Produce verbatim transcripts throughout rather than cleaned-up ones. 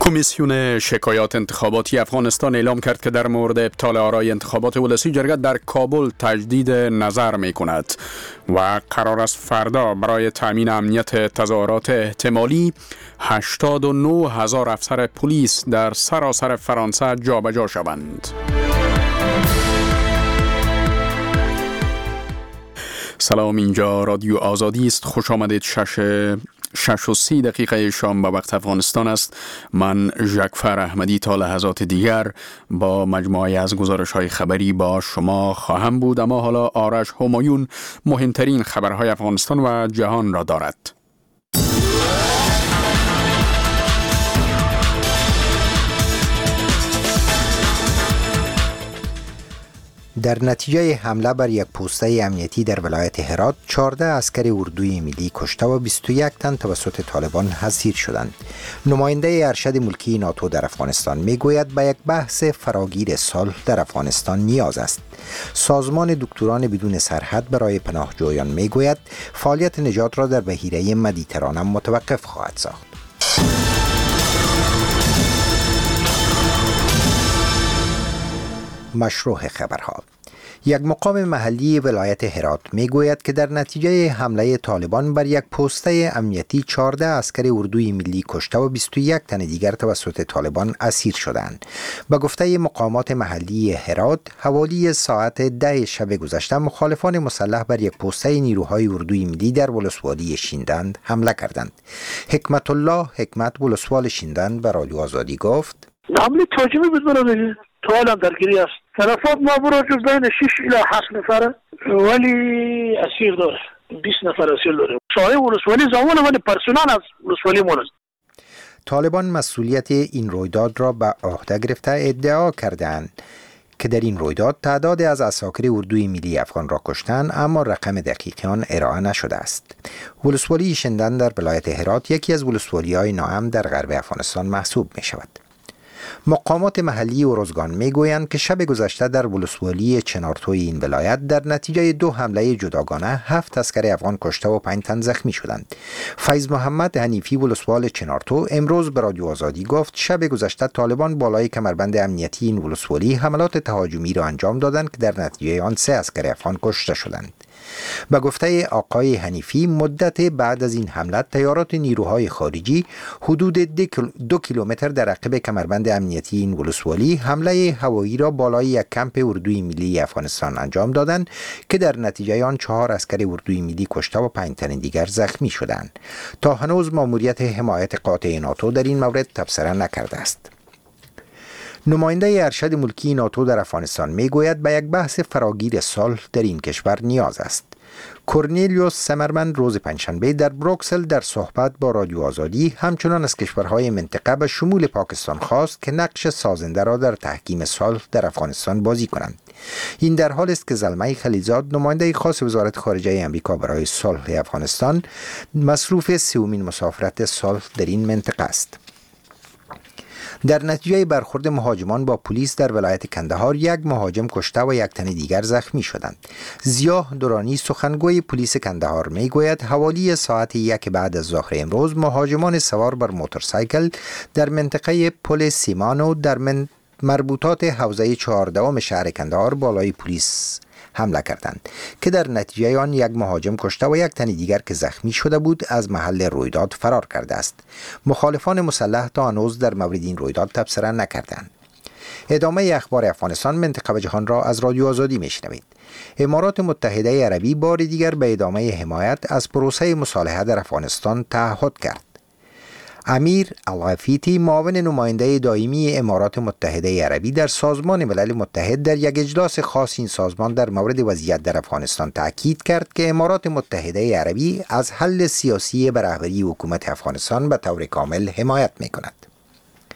کمیسیون شکایات انتخاباتی افغانستان اعلام کرد که در مورد ابطال آرای انتخابات ولسی جرگه در کابل تجدید نظر می کند و قرار است فردا برای تأمین امنیت تظاهرات احتمالی هشتاد و نه هزار افسر پلیس در سراسر فرانسه جابجا شوند. سلام، اینجا رادیو آزادی است. خوش آمدید. شش شش و سی دقیقه شام به وقت افغانستان است. من ژکفر احمدی تا لحظات دیگر با مجموعه از گزارش های خبری با شما خواهم بود، اما حالا آرش همایون مهمترین خبرهای افغانستان و جهان را دارد. در نتیجه حمله بر یک پوسته امنیتی در ولایت هرات، چهارده عسکر اردوی ملی کشته و بیست و یک تن توسط طالبان اسیر شدند. نماینده ارشد ملکی ناتو در افغانستان میگوید به یک بحث فراگیر صلح در افغانستان نیاز است. سازمان دکتران بدون سرحد برای پناهجویان میگوید فعالیت نجات را در بحیره مدیترانه متوقف خواهد ساخت. مشروع خبرها. یک مقام محلی ولایت هرات میگوید که در نتیجه حمله طالبان بر یک پوسته امنیتی چهارده عسکر اردوی ملی کشته و بیست و یک تن دیگر توسط طالبان اسیر شدند. به گفته مقامات محلی هرات، حوالی ساعت ده شب گذشته مخالفان مسلح بر یک پوسته نیروهای اردوی ملی در ولسوالی شیندند حمله کردند. حکمت الله حکمت ولسوال شیندند به رادیو آزادی گفت: حمله تاجمی بدون تو الان درگیری است. طرفات ما برای بین شش الی هفت نفره ولی اسیر داره، بیست نفر اسیر داره. شاهی ولسوالی زمان ولی پرسنل از ولسوالی مون است. طالبان مسئولیت این رویداد را به عهده گرفته ادعا کردند که در این رویداد تعداد از عساکر اردوی ملی افغان را کشتند، اما رقم دقیق آن ارائه نشده است. ولسوالی شندن در ولایت هرات یکی از ولسوالی‌های ناامن در غرب افغانستان محسوب می شود. مقامات محلی ارزگان میگویند که شب گذشته در ولسوالی چنارتوی این ولایت در نتیجه دو حمله جداگانه هفت عسکر افغان کشته و پنج تن زخمی شدند. فیض محمد حنیفی ولسوال چنارتو امروز به رادیو آزادی گفت شب گذشته طالبان بالای کمربند امنیتی این ولسوالی حملات تهاجمی را انجام دادند که در نتیجه آن سه عسکر افغان کشته شدند. به گفته آقای حنیفی، مدت بعد از این حمله تیارات نیروهای خارجی حدود دو کیلومتر در عقب کمربند امنیتی این ولسوالی حمله هوایی را بالای یک کمپ اردوی ملی افغانستان انجام دادند که در نتیجه آن چهار عسکر اردوی ملی کشته و پنج تن دیگر زخمی شدند. تا هنوز ماموریت حمایت قاطع ناتو در این مورد تبصره نکرده است. نماینده ارشد ملکی ناتو در افغانستان میگوید به یک بحث فراگیر صلح در این کشور نیاز است. کورنلیوس سمرمن روز پنجشنبه در بروکسل در صحبت با رادیو آزادی همچنان از کشورهای منطقه به شمول پاکستان خواست که نقش سازنده را در تحکیم صلح در افغانستان بازی کنند. این در حال است که زلمه خلیلزاد، نماینده خاص وزارت خارجه آمریکا برای صلح افغانستان، مصروف سومین مسافرت صلح در این منطقه است. در نتیجه برخورد مهاجمان با پلیس در ولایت کندهار یک مهاجم کشته و یک تن دیگر زخمی شدند. ضیاء درانی سخنگوی پلیس کندهار میگوید حوالی ساعت یک بعد از ظهر امروز مهاجمان سوار بر موتورسایکل در منطقه پل سیمانو در من مربوطات حوزه چهاردهم شهر کندهار بالای پلیس حمله کردند که در نتیجه آن یک مهاجم کشته و یک تن دیگر که زخمی شده بود از محل رویداد فرار کرده است. مخالفان مسلح تا هنوز در مورد این رویداد تبصره نکردند. ادامه اخبار افغانستان، منطقه و جهان را از رادیو آزادی میشنوید. امارات متحده عربی بار دیگر به ادامه حمایت از پروسه مصالحه در افغانستان تعهد کرد. امیر الغفیتی، معاون نماینده دائمی امارات متحده عربی در سازمان ملل متحد، در یک اجلاس خاص این سازمان در مورد وضعیت در افغانستان تاکید کرد که امارات متحده عربی از حل سیاسی به رهبری حکومت افغانستان به طور کامل حمایت می‌کند.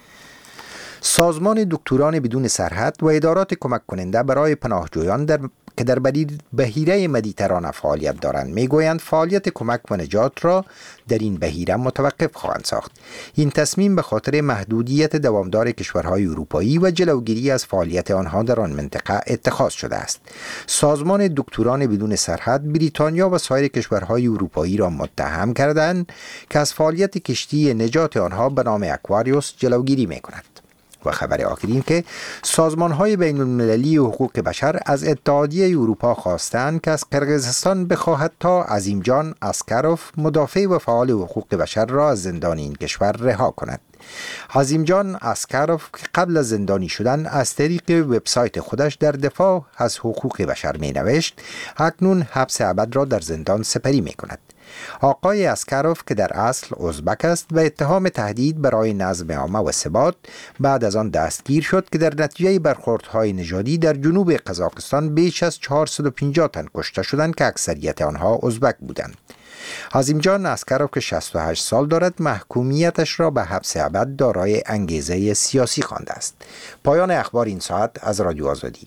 سازمان دکتران بدون سرحد و ادارات کمک کننده برای پناهجویان در که در بحیره مدیترانه فعالیت دارند میگویند فعالیت کمک و نجات را در این بحیره متوقف خواهند ساخت. این تصمیم به خاطر محدودیت دوامدار کشورهای اروپایی و جلوگیری از فعالیت آنها در آن منطقه اتخاذ شده است. سازمان دکتران بدون سرحد بریتانیا و سایر کشورهای اروپایی را متهم کردند که از فعالیت کشتی نجات آنها به نام اکواریوس جلوگیری می‌کند. و خبر آخر این که سازمان‌های بین‌المللی حقوق بشر از اتحادیه اروپا خواستند که از قرقیزستان بخواهد تا عظیمجان اسکروف مدافع و فعال حقوق بشر را از زندان این کشور رها کند. عظیمجان اسکروف که قبل از زندانی شدن از طریق وبسایت خودش در دفاع از حقوق بشر می‌نوشت، اکنون حبس ابد را در زندان سپری می‌کند. آقای اسکروف که در اصل ازبک است و اتهام تهدید برای نظم عامه و ثبات بعد از آن دستگیر شد که در نتیجه برخوردهای نژادی در جنوب قزاقستان بیش از چهارصد و پنجاه تن کشته شدند که اکثریت آنها ازبک بودند. عظیمجان اسکروف که شصت و هشت سال دارد محکومیتش را به حبس ابد دارای انگیزه سیاسی خوانده است. پایان اخبار این ساعت از رادیو آزادی.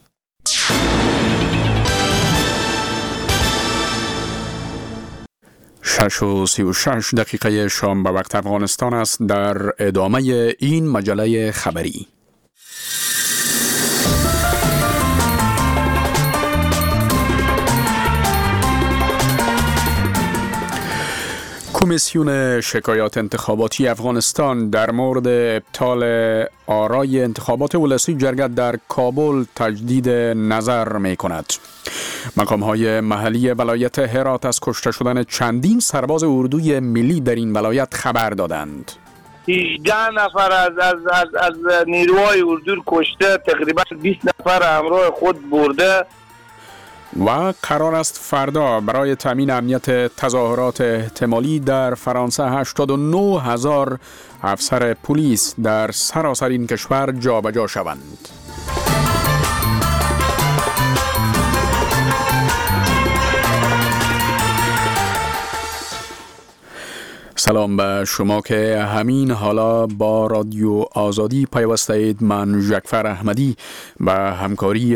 شش و سی و شش دقیقه شام به وقت افغانستان است. در ادامه این مجله خبری کمیسیون شکایات انتخاباتی افغانستان در مورد ابطال آرای انتخابات ولسی جرگت در کابل تجدید نظر می کند. مقام‌های محلی ولایت هرات از کشته شدن چندین سرباز اردوی ملی در این ولایت خبر دادند. هجده نفر از از از, از نیروهای اردو کشته، تقریبا بیست نفر همراه خود برده و قرار است فردا برای تامین امنیت تظاهرات احتمالی در فرانسه هشتاد و نه هزار افسر پلیس در سراسر این کشور جابجا شوند. سلام به شما که همین حالا با رادیو آزادی پیوسته اید. من جعفر احمدی و همکاری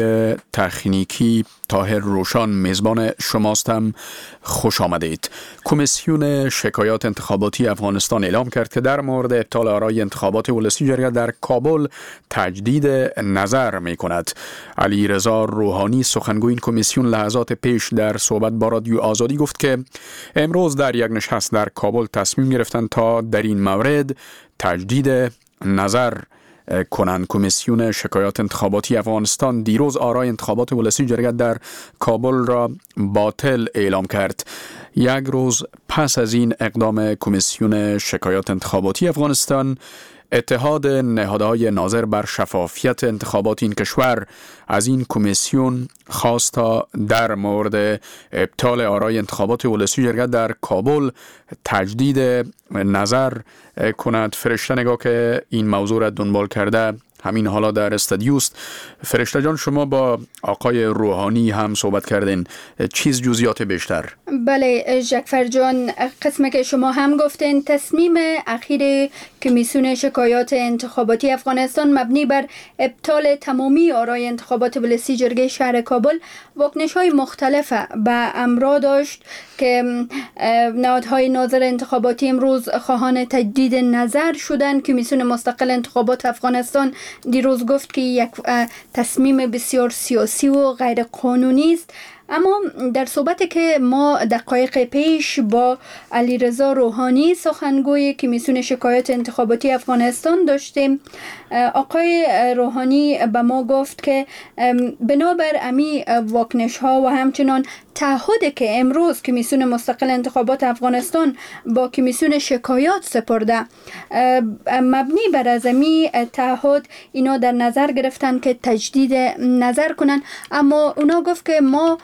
تکنیکی طاهر روشان میزبان شماستم. خوش آمدید. کمیسیون شکایات انتخاباتی افغانستان اعلام کرد که در مورد ابطال آرای انتخابات ولسی جرگت در کابل تجدید نظر می کند. علی رضا روحانی سخنگوی این کمیسیون لحظات پیش در صحبت با رادیو آزادی گفت که امروز در یک نشست در کابل تصمیم گرفتند تا در این مورد تجدید نظر کنند. کمیسیون شکایات انتخاباتی افغانستان دیروز آرای انتخابات ولسی جرگت در کابل را باطل اعلام کرد. یک روز پس از این اقدام کمیسیون شکایات انتخاباتی افغانستان، اتحاد نهادهای ناظر بر شفافیت انتخابات این کشور از این کمیسیون خواست تا در مورد ابطال آرای انتخابات ولسی جرگت در کابل تجدید نظر کند. فرشته نگاه که این موضوع را دنبال کرده همین حالا در استودیوست. فرشته جان، شما با آقای روحانی هم صحبت کردین، چیز جزئیات بیشتر؟ بله جعفر جان، قسمی که شما هم گفتین تصمیم اخیر کمیسیون شکایات انتخاباتی افغانستان مبنی بر ابطال تمامی آرای انتخابات ولسی جرگه شهر کابل واکنش‌های مختلف به امر داشت که نهادهای ناظر انتخاباتی امروز خواهان تجدید نظر شدند. کمیسیون مستقل انتخابات افغانستان دیروز گفت که یک تصمیم بسیار سیاسی و غیر قانونی است. اما در صحبتی که ما دقایق پیش با علیرضا روحانی سخنگوی کمیسیون شکایات انتخاباتی افغانستان داشتیم، آقای روحانی به ما گفت که بنابر امی واکنش ها و همچنان تعهدی که امروز کمیسیون مستقل انتخابات افغانستان با کمیسیون شکایات سپرده، مبنی بر از امی تعهد اینا در نظر گرفتن که تجدید نظر کنن. اما اونا گفت که ما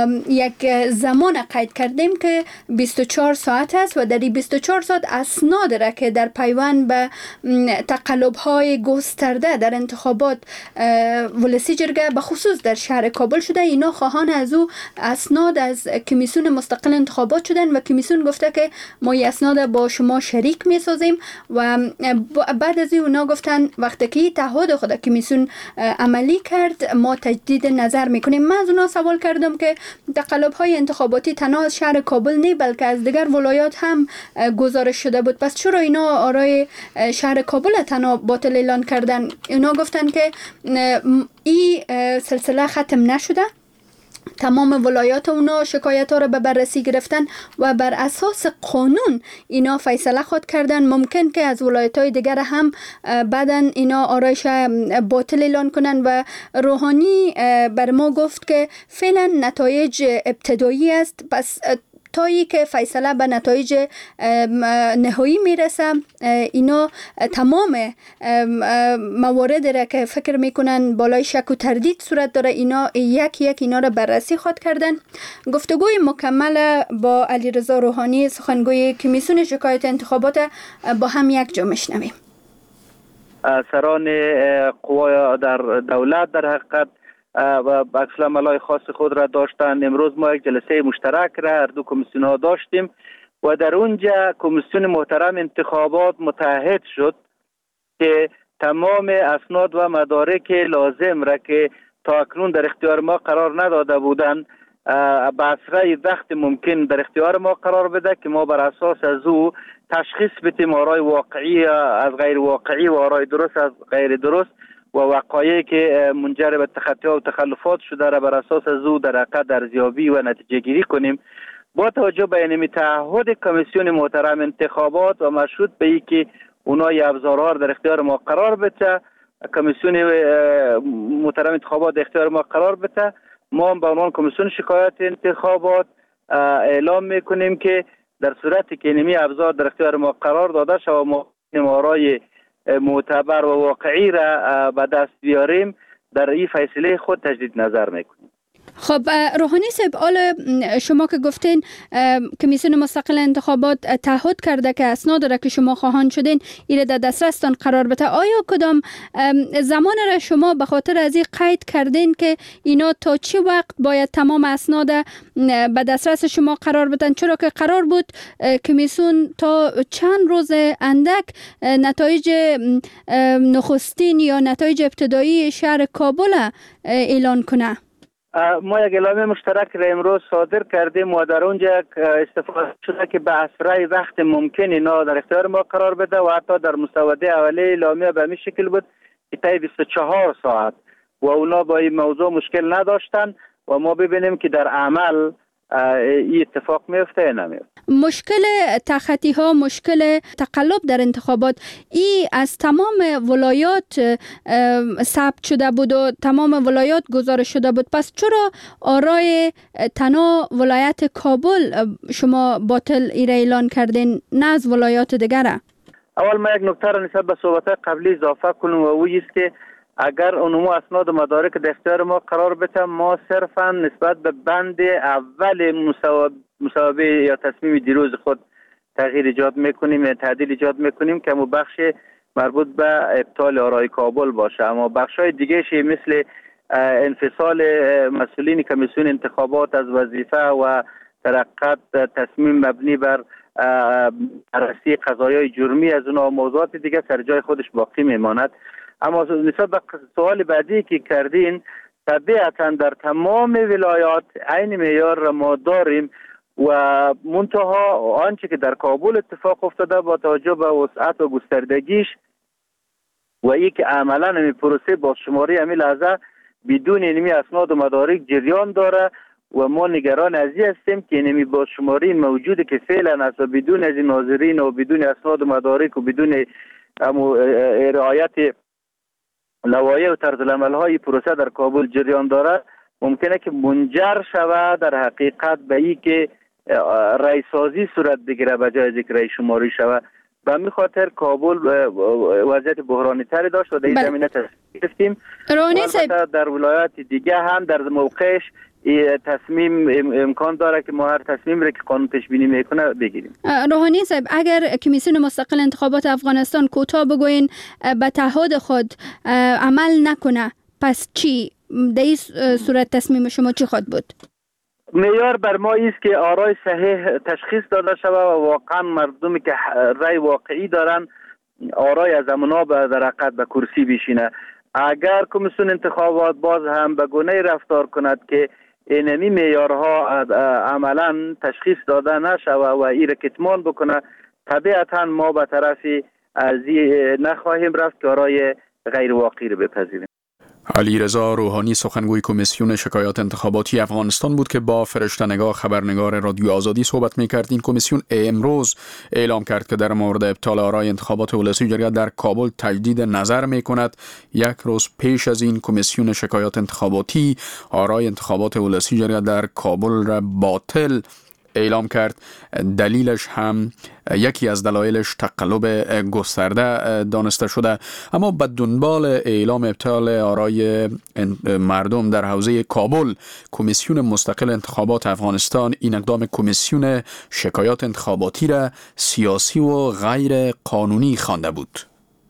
یک زمان قید کردیم که بیست و چهار ساعت است و در این بیست و چهار ساعت اسناد را که در پیوند به تقلب های گسترده در انتخابات ولسی جرگه به خصوص در شهر کابل شده. اینا خواهان از او اسناد از کمیسیون مستقل انتخابات شدن و کمیسیون گفته که ما این اسناد با شما شریک میسازیم و بعد از اونا گفتن وقتی که تعهد خود کمیسیون عملی کرد ما تجدید نظر میکنیم. من از اونا سوال کردم که تقلب های انتخاباتی تنها از شهر کابل نه بلکه از دیگر ولایات هم گزارش شده بود، پس چرا اینا آرای شهر کابل تنها باطل اعلان کردن؟ اینا گفتن که این سلسله ختم نشده، تمام ولایات اونا شکایت ها را به بررسی گرفتن و بر اساس قانون اینا فیصله خود کردن. ممکن که از ولایت های دیگر هم بعدن اینا آرایش باطل اعلان کنن و روحانی بر ما گفت که فعلا نتایج ابتدایی است، پس تایی که فیصله به نتایج نهایی میرسه اینا تمام موارد را که فکر میکنن بالای شک و تردید صورت داره اینا یک یک اینا را بررسی خود کردن. گفتگوی مکمل با علیرضا روحانی سخنگوی کمیسیون شکایات انتخابات با هم یک جا میشنویم. سران قوای در دولت در حقیقت و عکس العمل‌های خاص خود را داشتند. امروز ما یک جلسه مشترک را هر دو کمیسیون ها داشتیم و در اونجا کمیسیون محترم انتخابات متحد شد که تمام اسناد و مدارک لازم را که تا اکنون در اختیار ما قرار نداده بودند به اسرع وقت ممکن در اختیار ما قرار بده که ما بر اساس از او تشخیص بدیم آرای واقعی از غیر واقعی و آرای درست از غیر درست و وقایعی که منجر به تخطی و تخلفات شده را بر اساس از او در حقیقت ارزیابی و نتیجه گیری کنیم. با توجه به این تعهد کمیسیون محترم انتخابات و مشروط به این که اونای ابزارها در اختیار ما قرار بده، کمیسیون محترم انتخابات در اختیار ما قرار بده، ما به عنوان کمیسیون شکایات انتخابات اعلام میکنیم که در صورتی که اینمی ابزار در اختیار ما قرار داده شود ما آرای معتبر و واقعی را به دست بیاریم در این فیصله خود تجدید نظر میکنیم. خب روحانی صاحب، حال شما که گفتین کمیسیون مستقل انتخابات تعهد کرده که اسناد را که شما خواهان شدین ایره در دسترستان قرار بده، آیا کدام زمان را شما به خاطر از این قید کردین که اینا تا چه وقت باید تمام اسناد به دسترس شما قرار بدن؟ چرا که قرار بود کمیسیون تا چند روز اندک نتایج نخستین یا نتایج ابتدایی شهر کابل اعلان کنه. ما یک اعلامیه مشترک را امروز صادر کردیم و در اونجا استفاده شده که به اسرع وقت ممکن اینا در اختیار ما قرار بده و حتی در مسوده اولیه اعلامیه به همین شکل بود که تا بیست و چهار ساعت و اونا با این موضوع مشکل نداشتن و ما ببینیم که در عمل این اتفاق میفته یا نمیفته. مشکل تخطی ها، مشکل تقلب در انتخابات ای از تمام ولایات ثبت شده بود و تمام ولایات گزارش شده بود، پس چرا آرای تنها ولایت کابل شما باطل ایره اعلان کردین نه از ولایات دیگره؟ اول ما یک نکته را نسبت به صحبت قبلی اضافه کنم و اوی است که اگر اونمو اسناد و مدارک در اختیار ما قرار بده ما صرفا نسبت به بند اول مصوبه یا تصمیم دیروز خود تغییر ایجاد میکنیم یا تعدیل ایجاد میکنیم که مو بخش مربوط به ابطال آرای کابل باشه، اما بخش های دیگه شی مثل انفصال مسئولین کمیسیون انتخابات از وظیفه و ترقت تصمیم مبنی بر بررسی قضایای جرمی از اونها موضوعات دیگه سر جای خودش باقی میماند. اما نسبت به سوال بعدی که کردین، طبیعتا در تمام ولایات عین معیار را ما داریم و منتها آنچه که در کابل اتفاق افتاده با توجه به وسعت و گستردگیش و ای که عملا این پروسه بازشماری همین لحظه بدون اینمی اسناد و مدارک جریان داره و ما نگران از این هستیم که اینمی بازشماری موجوده که فعلا است و بدون از این ناظرین و بدون اسناد و مدارک و بدون رعایت لوایح و طرز العمل های پروسه در کابل جریان داره ممکنه که منجر شود در حقیقت به این که رای سازی صورت بگیره به جای ذکر رای شماری شود. به همین خاطر کابل وضعیت بحرانی تری داشت و در این زمینه تصمیم گرفتیم. در ولایات دیگه هم در موقعش تصمیم امکان داره که ما هر تصمیم را که قانون پیش بینی میکنه بگیریم. روحانی صاحب، اگر کمیسیون مستقل انتخابات افغانستان کوتاه بگوین به تعهد خود عمل نکنه، پس چی؟ در این صورت تصمیم شما چی خواهد بود؟ معیار بر ما است که آرای صحیح تشخیص داده شود و واقعا مردمی که رای واقعی دارن آرای از امنا به درقت به کرسی بشینه. اگر کمیسیون انتخابات باز هم به گونه رفتار کند که اینمی معیارها عملا تشخیص داده نشود و این را کتمان بکنه، طبیعتا ما به طرف از نخواهیم رفت که آرای غیر واقعی را بپذیریم. علیرضا روحانی سخنگوی کمیسیون شکایات انتخاباتی افغانستان بود که با فرشته‌نگاه خبرنگار رادیو آزادی صحبت می‌کرد. این کمیسیون امروز اعلام کرد که در مورد ابطال آرای انتخابات ولسی جرگه در کابل تجدید نظر می‌کند. یک روز پیش از این کمیسیون شکایات انتخاباتی آرای انتخابات ولسی جرگه در کابل را باطل اعلام کرد. دلیلش هم یکی از دلایلش تقلب گسترده دانسته شده. اما به دنبال اعلام ابطال آرای مردم در حوزه کابل، کمیسیون مستقل انتخابات افغانستان این اقدام کمیسیون شکایات انتخاباتی را سیاسی و غیر قانونی خوانده بود.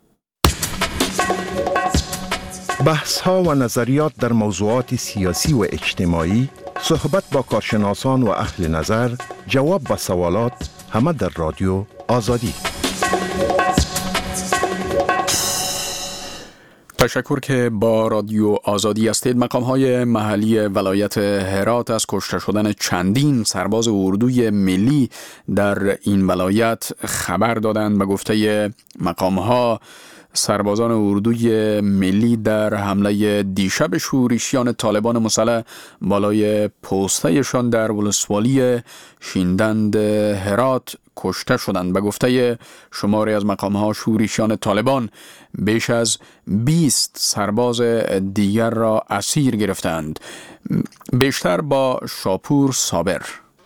بحث ها و نظریات در موضوعات سیاسی و اجتماعی، صحبت با کارشناسان و اهل نظر، جواب به سوالات، همه در رادیو آزادی. تشکر که با رادیو آزادی هستید. مقام‌های محلی ولایت هرات از کشته شدن چندین سرباز اردوی ملی در این ولایت خبر دادند. به گفته مقام‌ها، سربازان اردوی ملی در حمله دیشب شورشیان طالبان مسلح بالای پوسته‌شان در ولسوالی شیندند هرات کشته شدند. به گفته شماری از مقام‌ها، شورشیان طالبان بیش از بیست سرباز دیگر را اسیر گرفتند. بیشتر با شاپور صابر.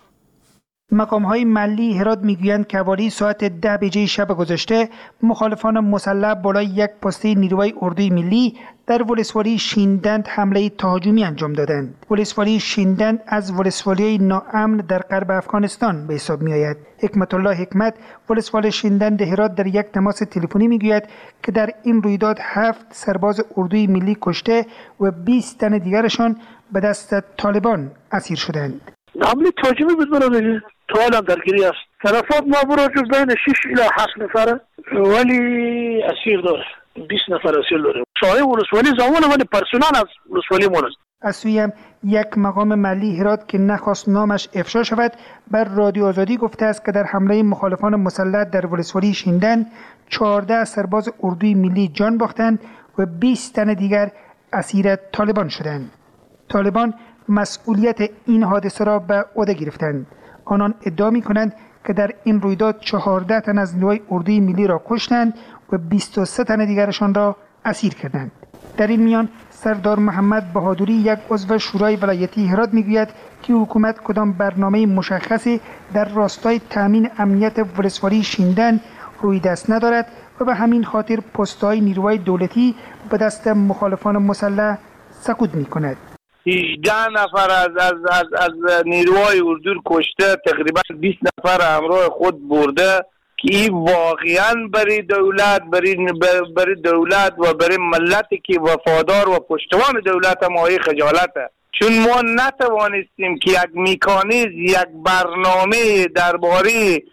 مقام‌های محلی هرات میگویند که حوالی ساعت ده بجه شب گذشته مخالفان مسلح بالای یک پسته نیروی اردوی ملی در ولسوالی شیندند حمله تهاجمی انجام دادند. ولسوالی شیندند از ولسوالی ناامن در غرب افغانستان به حساب می آید. حکمت الله حکمت، ولسوالی شیندند هرات، در یک تماس تلفنی میگوید که در این رویداد هفت سرباز اردوی ملی کشته و بیست تن دیگرشان به دست طالبان اسیر شدند. حمله تهاجمی بود برادر، تا الان درگیری است. تلفات ما برای جز بین شش الی هفت نفره، ولی اسیر داره، بیست نفر اسیر داره. شاهی ولسوالی زمان ولی پرسنل از ولسوالی مونست. از سوی هم یک مقام محلی هرات که نخواست نامش افشا شود بر رادیو آزادی گفته است که در حمله مخالفان مسلح در ولسوالی شیندن چهارده سرباز اردوی ملی جان باختند و بیست تن دیگر اسیر طالبان شدند. طالبان مسئولیت این حادثه را به عهده گرفتند. آنان ادعا می‌کنند که در این رویداد چهارده تن از نیروی اردوی ملی را کشتند و بیست و سه تن دیگرشان را اسیر کردند. در این میان سردار محمد بهادری، یک عضو شورای ولایتی هرات، میگوید که حکومت کدام برنامه مشخصی در راستای تامین امنیت ولسوالی شیندن روی دست ندارد و به همین خاطر پست‌های نیروهای دولتی به دست مخالفان مسلح سقوط می‌کند. هجده نفر از از از از نیروهای اردو کشته، تقریبا بیست نفر همراه خود برده که این واقعا برای دولت برای برای دولت و برای ملتی که وفادار و پشتوان دولت ماهی خجالته، چون ما نتوانستیم که یک میکانیزم، یک برنامه درباره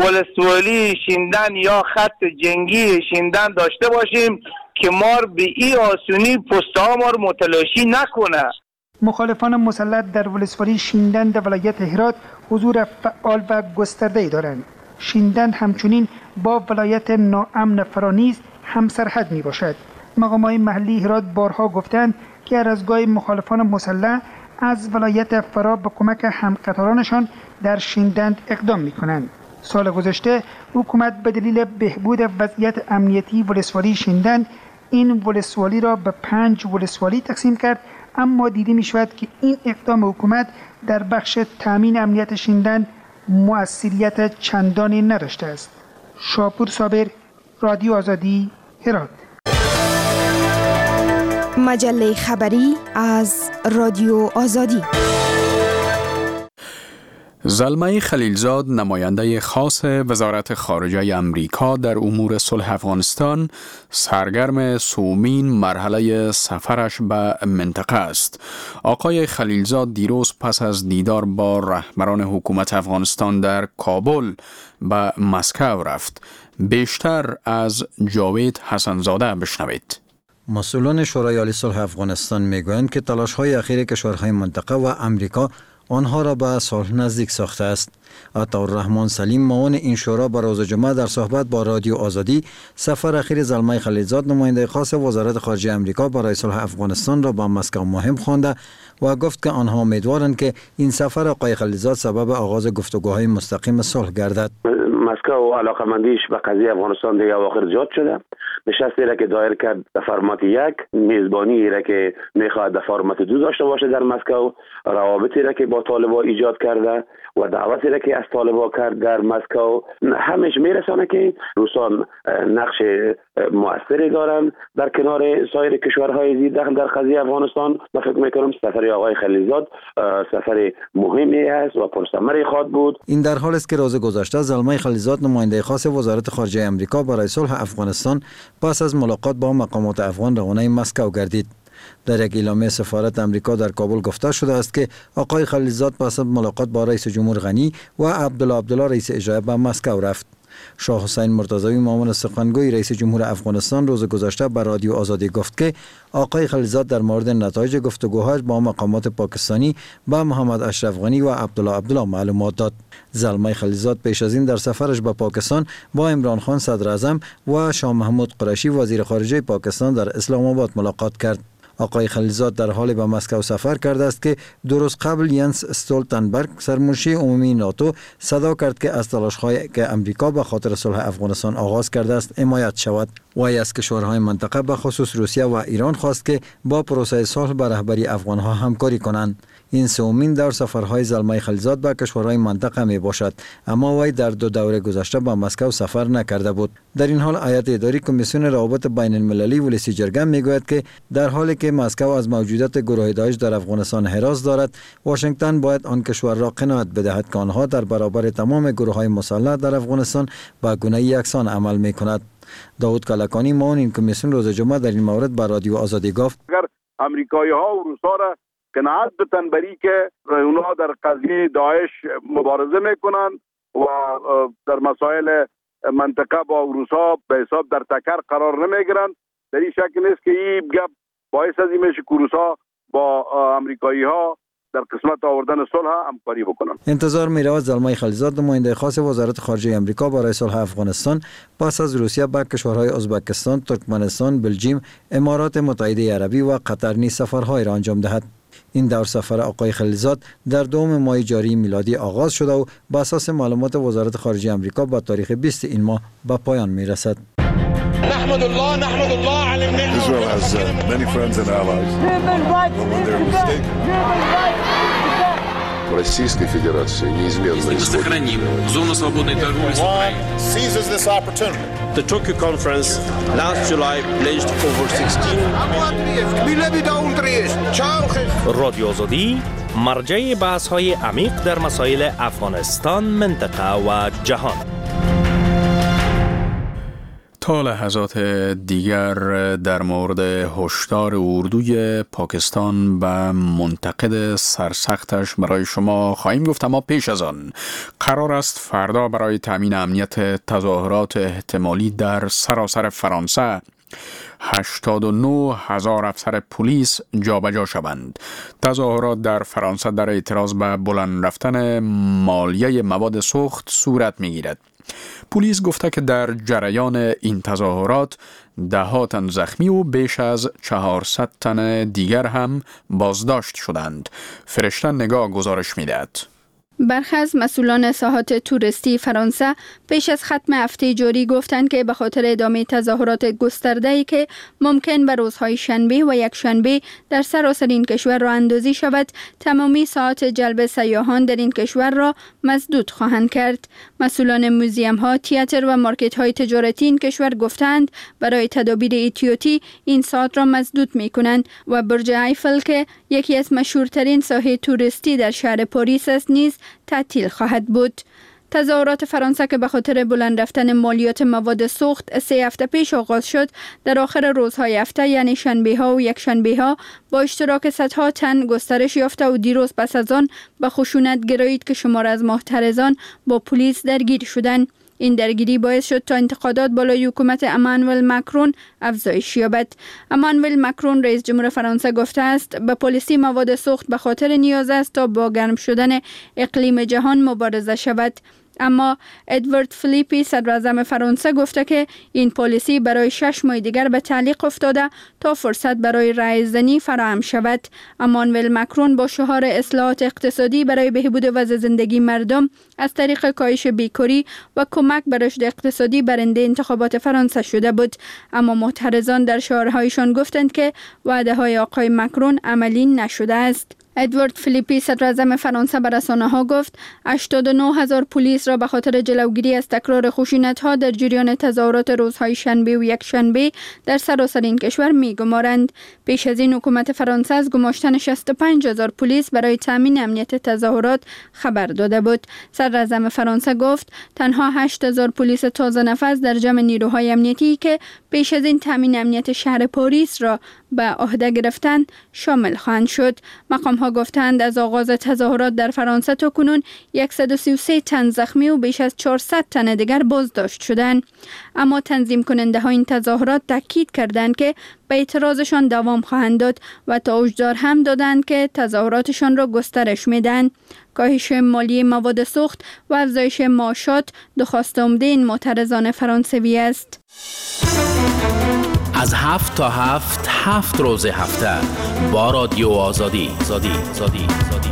ولسوالی شیندن یا خط جنگی شیندن داشته باشیم که ما به این آسونی پست‌ها ما رو متلاشی نکنه. مخالفان مسلح در ولسوالی شیندند ولایت هرات حضور فعال و گسترده‌ای دارند. شیندند همچنین با ولایت ناامن فرانیز همسرحد می باشد. مقامات محلی هرات بارها گفتند که هر از گاهی مخالفان مسلح از ولایت فرا به کمک همقطارانشان در شیندند اقدام می کنند. سال گذشته حکومت به دلیل بهبود وضعیت امنیتی ولسوالی شیندند این ولسوالی را به پنج ولسوالی تقسیم کرد، اما دیده می شود که این اقدام حکومت در بخش تامین امنیت شیندن مؤثریت چندانی نداشته است. شاپور صابر، رادیو آزادی، هرات. مجله خبری از رادیو آزادی. زلمه خلیلزاد، نماینده خاص وزارت خارجه امریکا در امور صلح افغانستان، سرگرم سومین مرحله سفرش به منطقه است. آقای خلیلزاد دیروز پس از دیدار با رهبران حکومت افغانستان در کابل به مسکو رفت. بیشتر از جاوید حسنزاده بشنوید. مسئولان شورای عالی صلح افغانستان میگویند که تلاش‌های اخیر کشورهای منطقه و امریکا آنها را به صلح نزدیک ساخته است. عطاالرحمن سلیم، معاون این شورا، به روز جمعه در صحبت با رادیو آزادی سفر اخیر زلمه خلیلزاد، نماینده خاص وزارت خارجه امریکا برای صلح افغانستان را به مسکو مهم خوانده و گفت که آنها امیدوارند که این سفر آقای خلیلزاد سبب آغاز گفتگوهای مستقیم صلح گردد. مسکو علاقمندیش به قضیه افغانستان دیگه اواخر زیاد شده. نشستی را که دایر کرد در فرمت یک، میزبانی را که میخواد در فرمت دو داشته باشه در مسکو، روابطی را که با طالبان ایجاد کرده و دعوتی را که از طالبان کرد در مسکو، همش میرسانه که روسان نقش مؤثری دارن در کنار سایر کشورهای زیر دخل در قضیه افغانستان. من فکر میکنم سفر آقای خلیلزاد سفر مهمی است و پرثمری خواهد بود. این در حالی است که روز گذشته زلمه خلیلزاد، نماینده خاص وزارت خارجه امریکا برای صلح افغانستان، پس از ملاقات با مقامات افغان روانه مسکو گردید. در یک اعلامیه سفارت امریکا در کابل گفته شده است که آقای خلیلزاد پس از ملاقات با رئیس جمهور غنی و عبدالله عبدالله رئیس اجرایی به مسکو رفت. شاه حسین مرتضوی، معاون سخنگوی رئیس جمهور افغانستان، روز گذشته به رادیو آزادی گفت که آقای خلیلزاد در مورد نتایج گفتگوهاش با مقامات پاکستانی با محمد اشرف غنی و عبدالله عبدالله معلومات داد. زلمه خلیلزاد پیش از این در سفرش به پاکستان با عمران خان صدر اعظم و شاه محمود قریشی وزیر خارجه پاکستان در اسلام آباد ملاقات کرد. آقای خلیلزاد در حال به مسکو سفر کرده است که دو روز قبل ینس استولتنبرگ، سرمنشی عمومی ناتو، صدا کرد که از تلاش‌هایی که امریکا به خاطر صلح افغانستان آغاز کرده است حمایت شود. وی از کشورهای منطقه به خصوص روسیه و ایران خواست که با پروسه صلح به رهبری افغانها همکاری کنند. این سومین دور سفرهای زلمه خلیلزاد به کشورهای منطقه می باشد، اما وی در دو دوره گذشته به مسکو سفر نکرده بود. در این حال هیئت اداری کمیسیون روابط بین المللی ولسی جرگه می گوید که در حالی که مسکو از موجودیت گروه داعش در افغانستان هراس دارد، واشنگتن باید آن کشور را قناعت بدهد که آنها در برابر تمام گروه‌های مسلح در افغانستان به گونه یکسان عمل می کند. داود کلکانی، معاون این کمیسیون، روز جمعه در این مورد به رادیو آزادی گفت: اگر امریکایی‌ها و روس‌ها را قناعت بتن بری که اونها در قضیه داعش مبارزه میکنن و در مسائل منطقه با روس‌ها به حساب در تکر قرار نمیگیرن، در این شک نیست که این گپ باعث از این میشه که روس‌ها با امریکایی‌ها در قسمت آوردن صلح همکاری بکنن. انتظار می رود زلمه خلیلزاد، نماینده خاص وزارت خارجه امریکا برای صلح افغانستان، پس از روسیه به کشورهای ازبکستان، ترکمنستان، بلژیم، امارات متحده عربی و قطر نیز سفرهای را انجام دهد. این دور سفر آقای خلیلزاد در دوم ماه جاری میلادی آغاز شده و بر اساس معلومات وزارت خارجه امریکا با تاریخ بیست این ماه به پایان می رسد. نحمد الله نحمد الله على النعمة. Israel has uh, many friends and allies. But when they're mistaken. Российской Федерации неизменно сохраним зону свободной торговли с Украиной. Seizes this opportunity. The Tokyo conference last July pledged over sixteen. رادیو آزادی، مرجع بحث‌های عمیق در مسائل افغانستان، منطقه و جهان. تا لحظات دیگر در مورد هشدار اردوی پاکستان به منتقد سرسختش برای شما خواهیم گفت، اما پیش از آن قرار است فردا برای تامین امنیت تظاهرات احتمالی در سراسر فرانسه هشتاد و نه هزار افسر پلیس جابجا شوند. تظاهرات در فرانسه در اعتراض به بلند رفتن مالیه مواد سوخت صورت می‌گیرد. پلیس گفته که در جریان این تظاهرات ده ها تن زخمی و بیش از چهارصد تن دیگر هم بازداشت شدند. فرشته نگاه گزارش می‌دهد. برخی از مسئولان ساحات توریستی فرانسه پیش از ختم هفته جاری گفتند که به خاطر ادامه تظاهرات گسترده‌ای که ممکن به روزهای شنبه و یک شنبه در سراسر این کشور راه اندازی شود، تمامی ساعات جلب سیاحان در این کشور را مسدود خواهند کرد. مسئولان موزیم ها، تئاتر و مارکت های تجارتی این کشور گفتند برای تدابیر احتیاطی این ساعت را مسدود می کنند و برج ایفل که یکی از مشهورترین ساحه توریستی در شهر پاریس است نیز تعطیل خواهد بود. تظاهرات فرانسه که به خاطر بلند رفتن مالیات مواد سوخت سه هفته پیش آغاز شد، در آخر روزهای هفته یعنی شنبه ها و یک شنبه ها با اشتراک صدها تن گسترش یافته و دیروز پس از آن به خشونت گرایید که شمار از معترضان با پلیس درگیر شدند. این درگیری باعث شد تا انتقادات بالای حکومت امانوئل ماکرون افزایش یابد. امانوئل ماکرون رئیس جمهور فرانسه گفته است به پلیسی مواد سوخت به خاطر نیاز است تا با گرم شدن اقلیم جهان مبارزه شود. اما ادوارد فلیپی صدراعظم فرانسه گفته که این پالیسی برای شش ماه دیگر به تعلیق افتاده تا فرصت برای رأی زنی فراهم شود. امانوئل ماکرون با شعار اصلاحات اقتصادی برای بهبود وضع زندگی مردم از طریق کاهش بیکاری و کمک به رشد اقتصادی برنده انتخابات فرانسه شده بود، اما معترضان در شعارهایشان گفتند که وعده های آقای ماکرون عملی نشده است. ادوارد فلیپی صدراعظم فرانسه به رسانه‌ها گفت هشتاد و نه هزار پلیس را به خاطر جلوگیری از تکرار خشونت‌ها در جریان تظاهرات روزهای شنبه و یک شنبه در سراسر این کشور می‌گمارند. پیش از این حکومت فرانسه از گماشتن شصت و پنج هزار پلیس برای تامین امنیت تظاهرات خبر داده بود. صدراعظم فرانسه گفت تنها هشت هزار پلیس تازه نفس در جمع نیروهای امنیتی که پیش از این تامین امنیت شهر پاریس را به عهده گرفتن شامل خواهند شد. مقام ها گفتند از آغاز تظاهرات در فرانسه تا کنون صد و سی و سه تن زخمی و بیش از چهارصد تن دیگر بازداشت شدند. اما تنظیم کننده ها این تظاهرات تاکید کردند که به اعتراضشان دوام خواهند داد و تا هشدار هم دادند که تظاهراتشان را گسترش میدن. کاهش مالی مواد سوخت و افزایش معاشات درخواست عمده این معترضان فرانسوی است. از هفت تا هفت هفت روز هفته با رادیو آزادی زادی زادی زادی.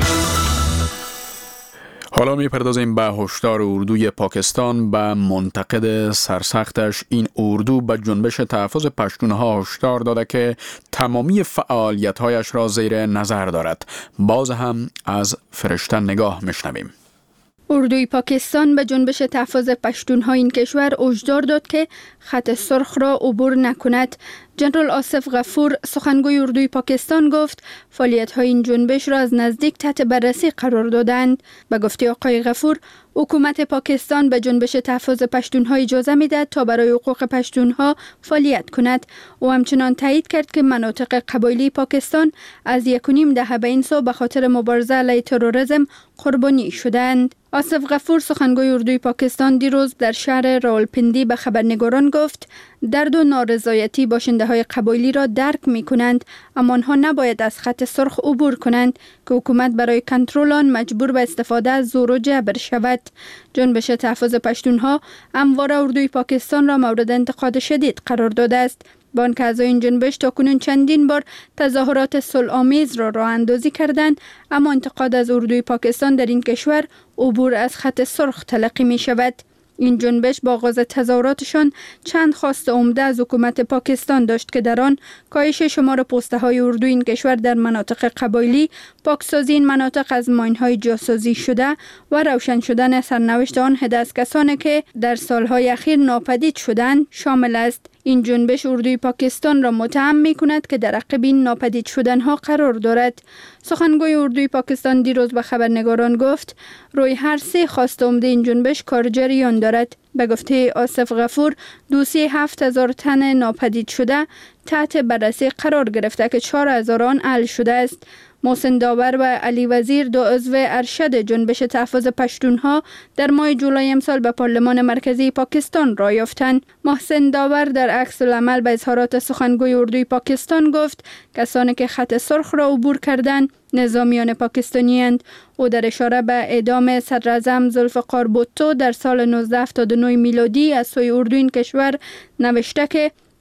حالا می‌پردازیم به هشدار اردوی پاکستان به منتقد سرسختش. این اردو به جنبش تحفظ پشتونها هشدار داده که تمامی فعالیت‌هایش را زیر نظر دارد. باز هم از فرشته نگاه میشنویم. اردوی پاکستان به جنبش تحفظ پشتونها این کشور هشدار داد که خط سرخ را عبور نکند. جنرال آصف غفور سخنگوی اردوی پاکستان گفت فعالیت‌های این جنبش را از نزدیک تحت بررسی قرار دادند. به گفته آقای غفور حکومت پاکستان به جنبش تحفظ پشتونها اجازه می‌دهد تا برای حقوق پشتونها فعالیت کند. او همچنان تایید کرد که مناطق قبایلی پاکستان از یک و نیم دهه به این سو به خاطر مبارزه علیه تروریسم قربانی شدند. آصف غفور سخنگوی اردوی پاکستان دیروز در شهر راولپندی به خبرنگاران گفت درد و نارضایتی باشنده های قبایلی را درک می کنند، اما آنها نباید از خط سرخ عبور کنند که حکومت برای کنترل آن مجبور به استفاده از زور و جبر شود. جنبش تحفظ پشتونها همواره اردوی پاکستان را مورد انتقاد شدید قرار داده است. با آنکه اعضای این جنبش تاکنون چندین بار تظاهرات صلح‌آمیز را راه اندازی کردند، اما انتقاد از اردوی پاکستان در این کشور عبور از خط سرخ تلقی می شود. این جنبش با آغاز تظاهراتشان چند خواست عمده از حکومت پاکستان داشت که در آن کاهش شمار پسته های اردو این کشور در مناطق قبایلی، پاکسازی این مناطق از ماین‌های جاسازی شده و روشن شدن سرنوشت آن از کسانی که در سالهای اخیر ناپدید شدند شامل است. این جنبش اردوی پاکستان را متهم می کند که در عقب این ناپدید شدن ها قرار دارد. سخنگوی اردوی پاکستان دیروز به خبرنگاران گفت روی هر سه خواست عمده این جنبش کار جریان دارد. به گفته آصف غفور دوسیه هفت هزار تن ناپدید شده تحت بررسی قرار گرفته که چهار هزار آن حل شده است. محسن داور و علی وزیر دو عضو ارشد جنبش تحفظ پشتونها در ماه جولای امسال به پارلمان مرکزی پاکستان راه یافتند. محسن داور در عکس العمل به اظهارات سخنگوی اردوی پاکستان گفت کسانی که خط سرخ را عبور کردند نظامیان پاکستانی اند. او در اشاره به اعدام صدراعظم ذوالفقار بوتو در سال نوزده هفتاد و نه میلادی از سوی اردوی این کشور نوشته که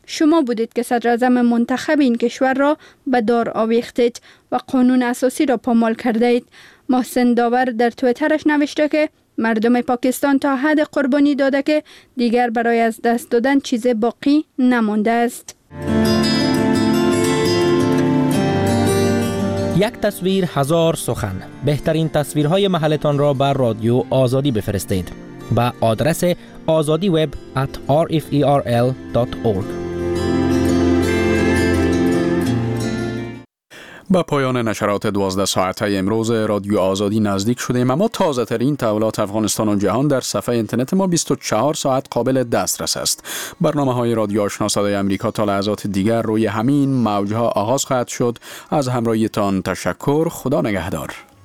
شما بودید که صدر اعظم منتخب این کشور را به دار آویختید و قانون اساسی را پامال کردید. محسن داور در توییترش نوشته که مردم پاکستان تا حد قربانی داده که دیگر برای از دست دادن چیز باقی نمانده است. یک تصویر هزار سخن. بهترین تصویرهای محلتان را بر رادیو آزادی بفرستید با آدرس آزادی وب ات آر اف ای آر ال دات اورگ. با پایان نشرات دوازده ساعته امروز رادیو آزادی نزدیک شدیم، اما تازه ترین تحولات افغانستان و جهان در صفحه اینترنت ما بیست و چهار ساعت قابل دسترس است. برنامه های رادیو آشنا صدای امریکا تا لحظات دیگر روی همین موجها آغاز خواهد شد. از همراهیتان تشکر. خدا نگهدار.